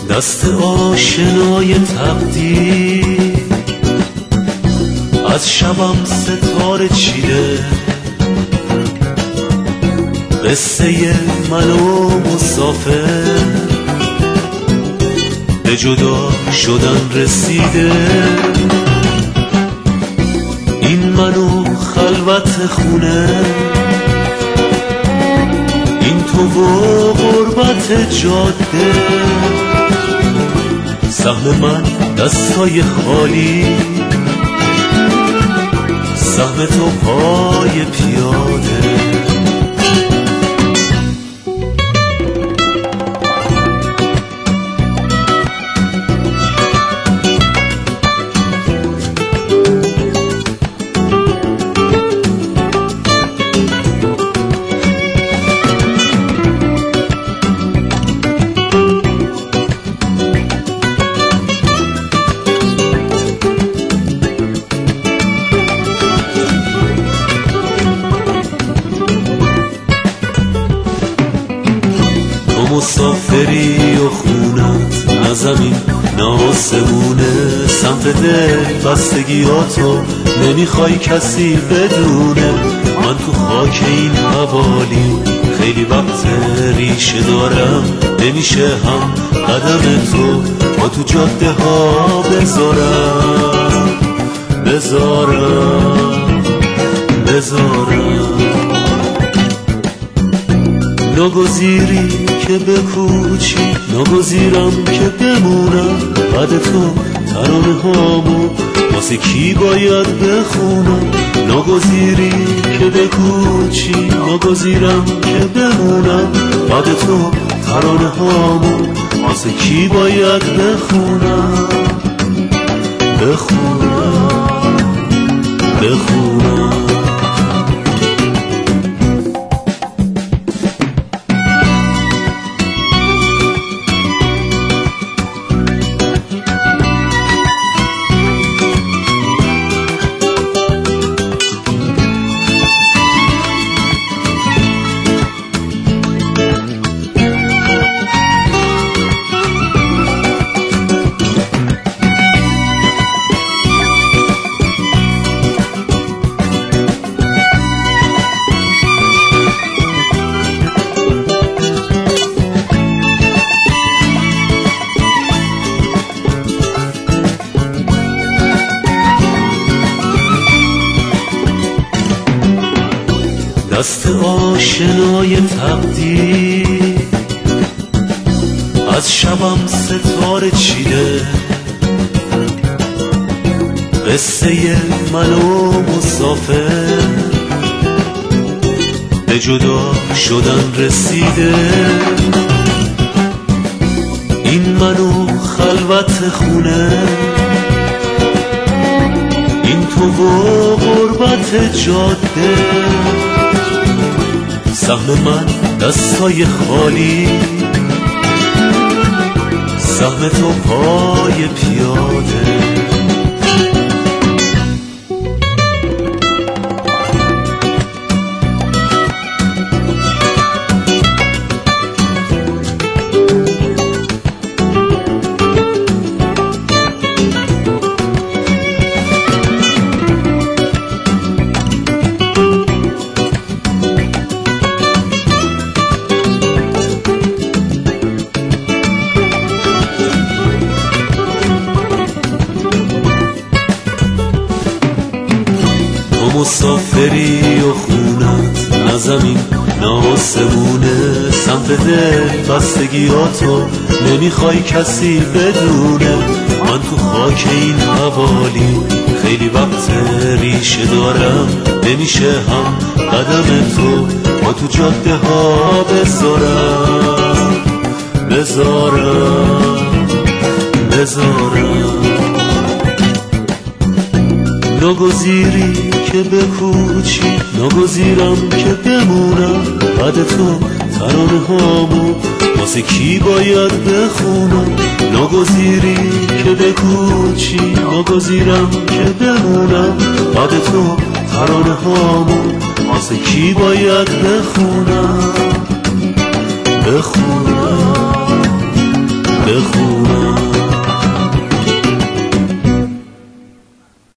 دست آشنای تقدیر از شبم ستاره چیده، قصه من و مسافر به جدا شدن رسیده. این من و خلوت خونه، این تو و غربت جاده، سهم من دستای خالی، سهم تو پای پیاده. مسافری و خونت نه زمین نه آسمونه، سمت دل بستگیاتو نمیخوای کسی بدونه. من تو خاک این حوالی خیلی وقت ریشه دارم، نمیشه هم قدم تو با تو جاده ها بذارم. ناگزیری که بکوچی، ناگزیرم که بمونم. بعد تو ترانه هامو واسه کی باید بخونم؟ ناگزیری که بکوچی، ناگزیرم که بمونم. بعد تو ترانه هامو واسه کی باید بخونم؟ دست آشنای تقدیر از شبم ستاره چیده، قصه من و مسافر به جدا شدن رسیده. این من و خلوت خونه، این تو و غربت جاده، سهم من دستای خالی، سهم تو پای پیاده. مسافری و خونت نه زمین نه آسمونه، سمت دل بستگیاتو نمیخوای کسی بدونه. من تو خاک این حوالی خیلی وقت ریشه دارم، نمیشه هم قدم تو با تو جاده ها بذارم. ناگزیری که بکوچی، ناگزیرم که بمونم. بعد تو ترانه هامو واسه کی باید بخونم؟ ناگزیری که بکوچی، ناگزیرم که بمونم. بعد تو ترانه هامو واسه کی باید بخونم؟ بخونم.